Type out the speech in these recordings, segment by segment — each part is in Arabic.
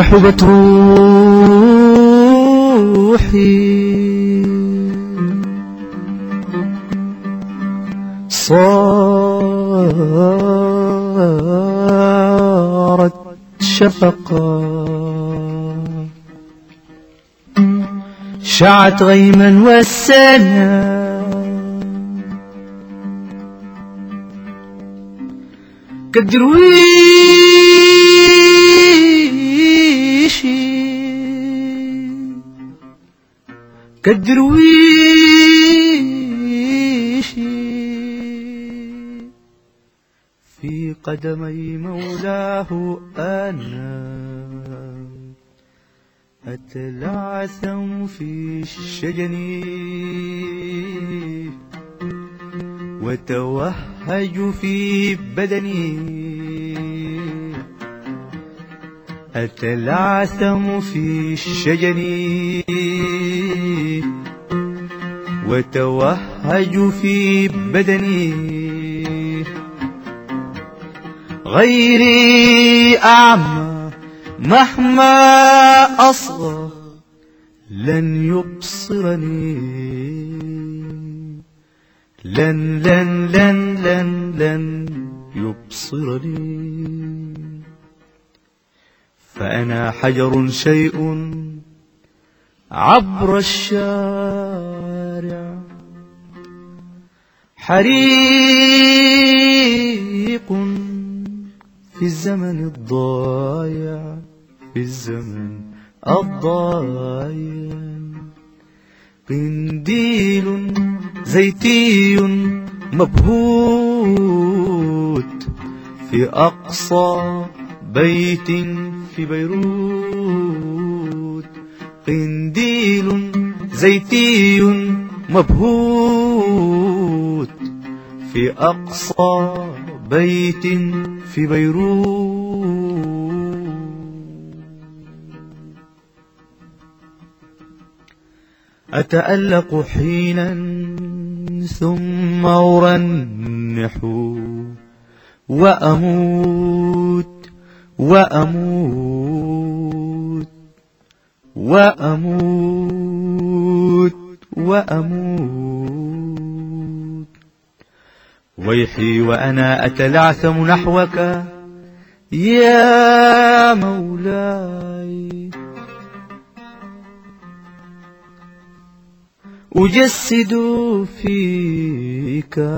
حبت روحي صارت شفقا شعت غيما والسنا كالدرويشي في قدمي مولاه أنا أتلعثم في الشجن وتوهج في بدني أتلعثم في الشجن وتوهج في بدني غيري أعمى مهما أصغى لن يبصرني لن يبصرني فأنا حجر شيء عبر الشارع حريق في الزمن الضايع في الزمن الضايع قنديل زيتي مبهوت في أقصى بيت في بيروت قنديل زيتي مبهوت في أقصى بيت في بيروت أتألق حينا ثم أرنح وأموت وأموت وأموت وأموت ويحي وأنا أتلعثم نحوك يا مولاي أجسد فيك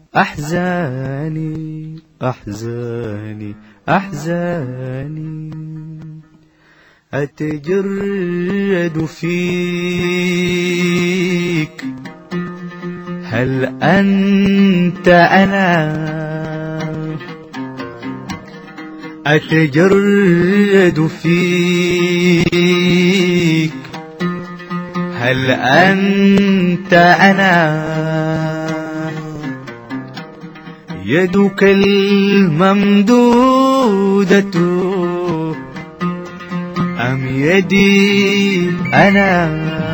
أحزاني أحزاني أحزاني أتجرد فيك هل أنت أنا أتجرد فيك هل أنت أنا يدك الممدودة أم يدي أنا